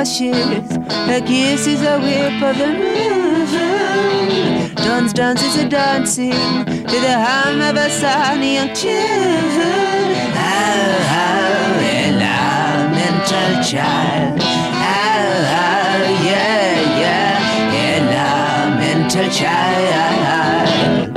marshes. Her kisses a whip of the moon. John's dance is a dancing to the hum of a sunny young tune. Oh, elemental child. Oh, yeah, elemental child.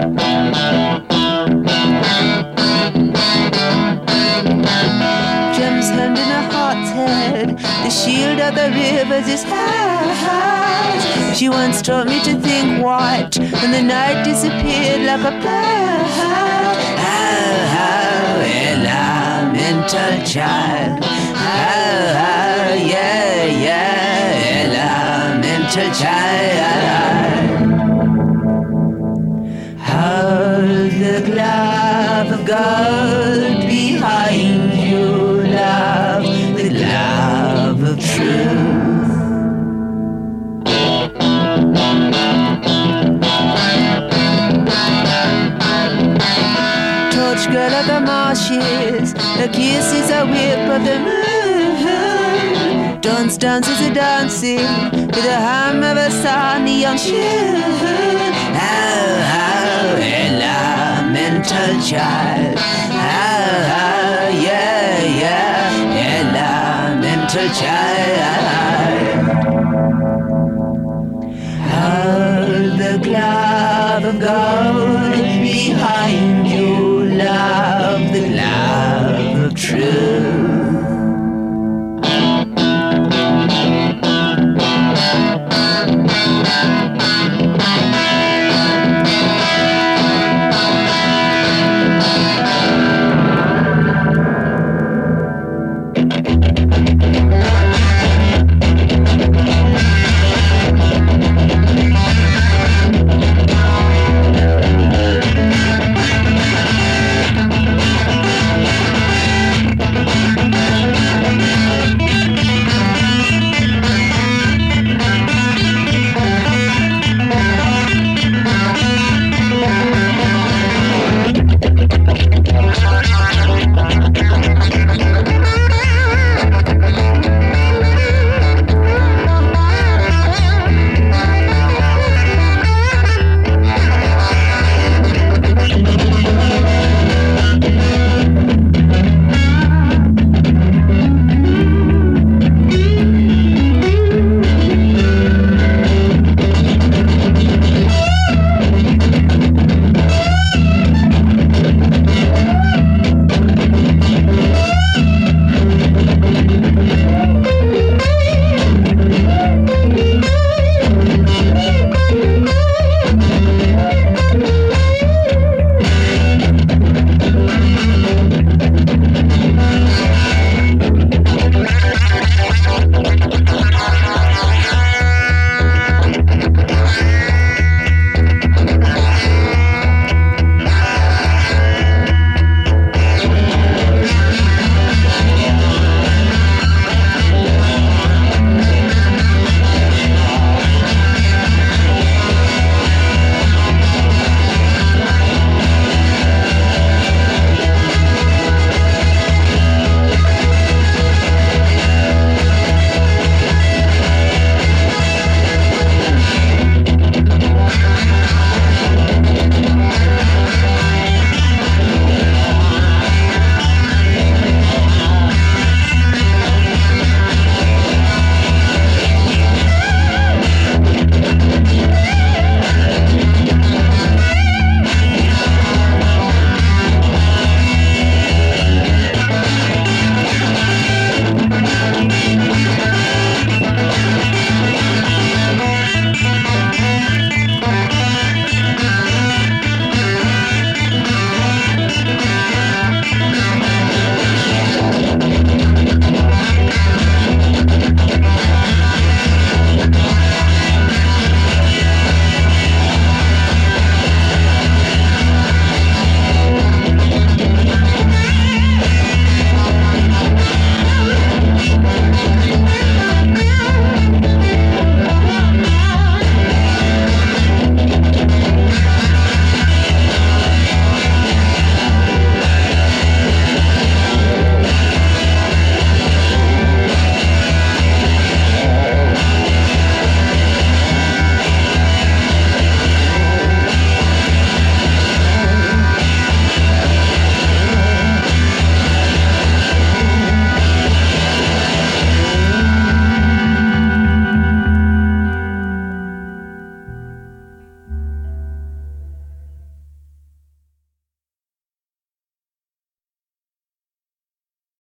Gem's hand in her heart's head. The shield of the rivers is hers. She once taught me to think white, and the night disappeared like a bird. Oh, elemental child. Oh, yeah, elemental child. Hold the glove of gold behind you, love, the glove of truth. Torch girl of the marshes, a kiss is a whip of the moon. Dawn's dance is a dancing to the hum of a sunny young tune. Oh, elemental child. Oh, yeah, elemental child. Hold the glove of gold